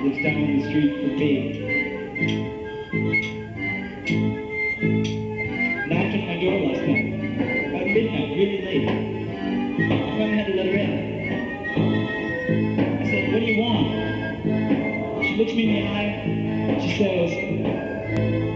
lives down the street from me. Knocked on my door last night, about midnight, really late. I finally had to let her in. I said, "What do you want?" She looks me in the eye. She says,